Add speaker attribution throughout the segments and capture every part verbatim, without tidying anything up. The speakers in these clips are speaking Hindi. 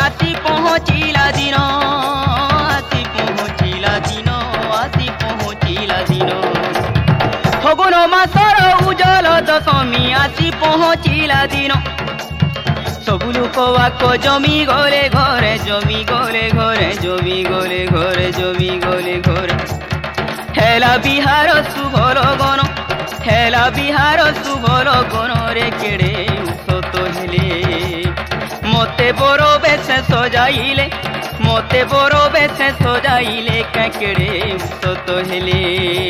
Speaker 1: आसी पहुँचिला दिन आसी पहुँचिला दिन आसी पहुँचिला दिन फगुन मासर उजल दशमी आसी पहुँचिला दिन सबु लोक वाक जमी गले घरे जमी गले घरे जमी गले घरे जमी गले घरे हेला बिहार शुभ लगन हेला बिहार शुभ लगन रे केड़े उसत हेले मते बरो बेसे सजाइले मते बरो बेसे सजाइले केड़े उसत हेले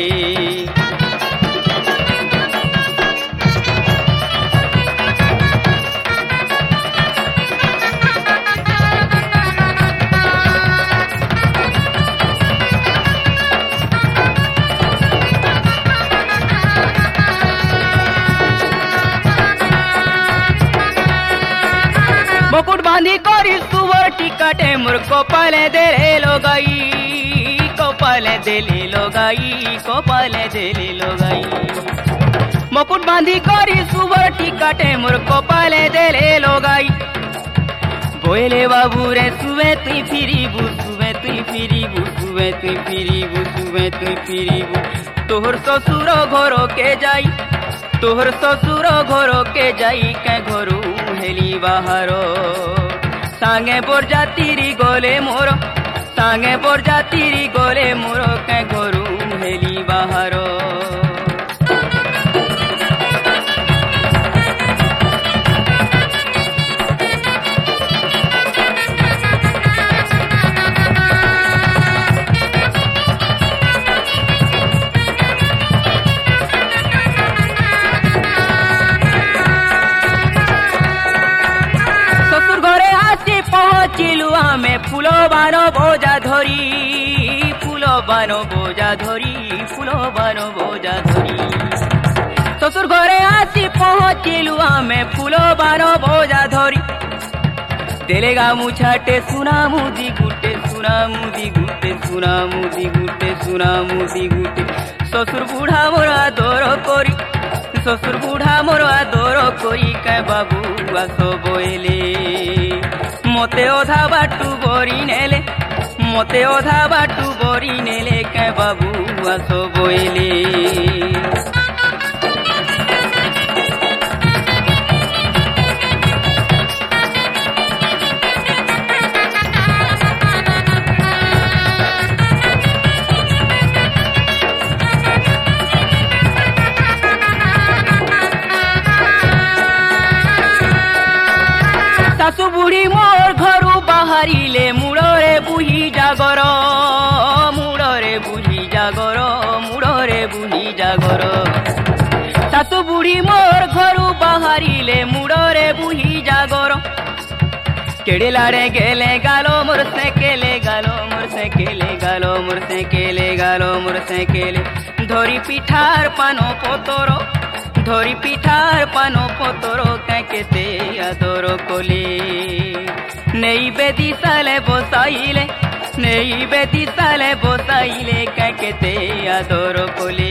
Speaker 1: मुकुट बांधी करी सुवर टिकटे मोर कपाले देले लगाई कपाले देले लगाई कपाले देले लगाई मुकुट बांधी करी सुवर टिकटे मोर कपाले देले लगाई बोले बाबू रे सुवे तुई फिरीबू सुवे तुई फिरीबू सुवे तुई फिरीबू सुवे तुई फिरीबू तोहर ससुर घर के जाई तोहर ससुर घर के जाई के घरू हेली बाहर सांगे बरजातिरी गले मोर सांगे बरजातिरी गले मोर के घरू हेली बाहर पहुँचिलुआ में फूलो बानो बोझा धरी फूलो बानो बोझा धरी फूलो बानो बोझा धरी ससुर घरे आसी पहुँचिलुआ में फूलो बानो बोझा धरी देलेगा मुछाटे सुना मुदी गुटे सुना मुदी गुटे सुना मुदी गुटे सुना मुदी गुटे ससुर बूढ़ा मोर आदर करी ससुर बूढ़ा मोर आदर करी के बाबू आस बोले मते ओधा बाटू बोरी नेले मते ओधा बाटू बोरी नेले के बाबू आसो बोले सासु बुढ़ी मोर घरू बाहरिले मुड़रे बुही जागर मुड़रे बुही जागर मुड़रे बुही जागर सासु बुढ़ी मोर घरू बाहरिले मुड़रे बुही जागर केड़े लाड़े गेले गालो मोर से केले गालो मोर से केले गालो मोर से केले गालो मोर से केले धरी पिठार पानो पोतरो धरी पिठार पानो पोतरो कैकेते आदर कोले नेई बेदी साले बोसाइले नेई बेदी साले बोसाइले कैकेते आदर कोले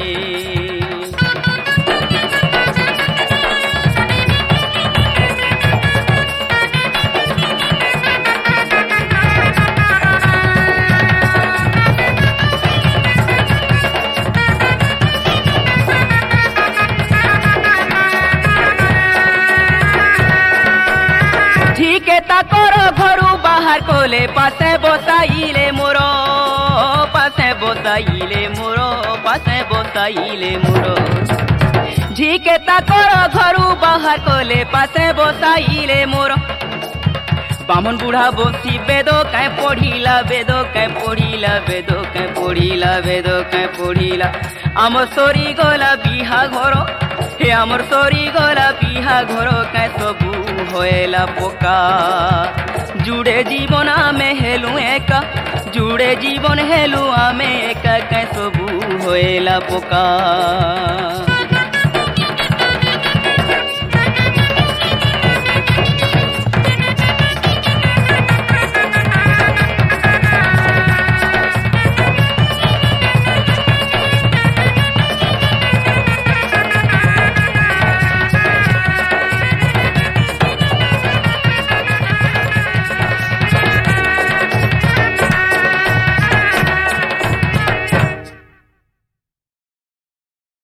Speaker 1: ताकर घरू बाहर कोले पासे बोसाइले मोरो पासे बोसाइले मोरो पासे बोसाइले मोरो झीके ताकर घरू बाहर कोले पासे बोसाइले मोरो बामन बूढ़ा बोसी बेदो कै पढ़िला बेदो कै पढ़िला बेदो कै पढ़िला बेदो कै पढ़िला आम सोरी गला बिहा घर हे आमर सोरी गला बिहा घर कै सबू होएला पोका जुड़े जीवन आमे हेलु एका जुड़े जीवन हेलु आमे एका कै सबू होएला पोका।